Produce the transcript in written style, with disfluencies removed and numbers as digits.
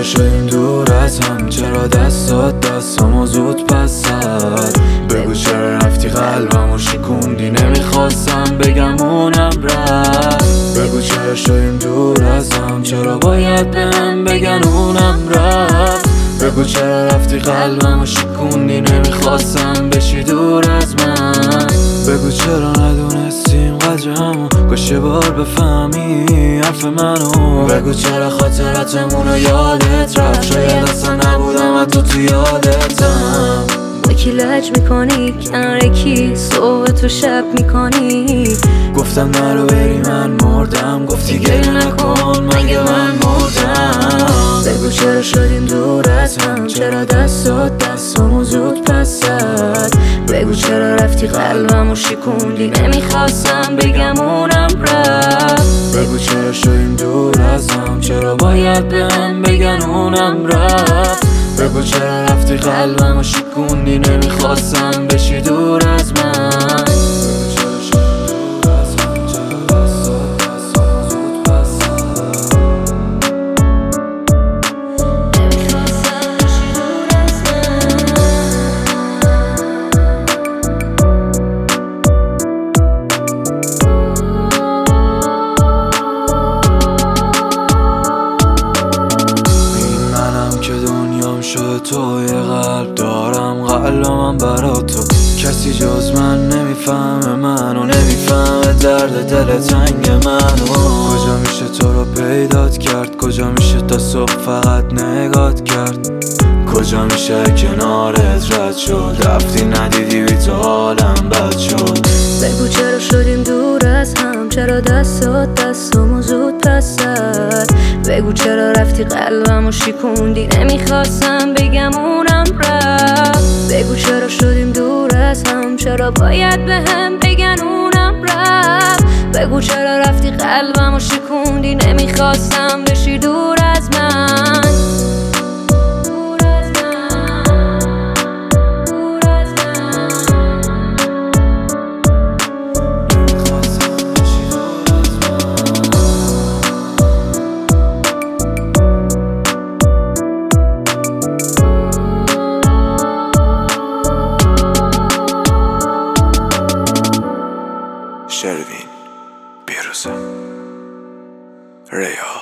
شدیم دور از هم، چرا دستامو زود پس زد. بگو چرا رفتی قلبمو شکوندی، نمیخواستم بگم اونم رفت. بگو چرا شدیم دور از هم، چرا باید بهم بگن اونم رفت. بگو چرا رفتی قلبمو شکوندی، نمیخواستم بشی دور از من. بگو چرا ندونستیم قدرمو، کاش یه بار بفهمی حرف منو. بگو چرا خاطراتمونو یادت رفت، شاید اصلا نبودم حتی تو یادتم. با کی لج میکنی، کنار کی صبح تو شب میکنی. گفتم نرو بری من مردم، گفتی گریه نکن مگه من مردم. بگو چرا شدیم دور از هم، چرا دستامو زود پس زد. بگو چرا رفتی قلبمو شکوندی، نمیخواستم بگم اونم رفت. بگو چرا شدیم دور از هم، چرا باید بهم بگن اونم رفت. بگو چرا رفتی قلبمو شکوندی، نمیخواستم بشی دور از من. شده تو یه قلب دارم، قلبم برا تو. کسی جز من نمیفهمه منو، نمیفهمه درد دل تنگ منو. کجا میشه تو رو پیدات کرد، کجا میشه تا صبح فقط نگات کرد. کجا میشه کنارت رد شد، رفتی ندیدی بی تو حالم بد شد. بگو چرا شدیم دور از هم، چرا دستامو زود پس زد. بگو چرا رفتی قلبمو شکوندی، نمیخواستم بگم اونم رفت. بگو چرا شدیم دور از هم، چرا باید بهم بگن اونم رفت. بگو چرا رفتی قلبمو شکوندی، نمیخواستم بشی دور از من. شروین بیروزه ریا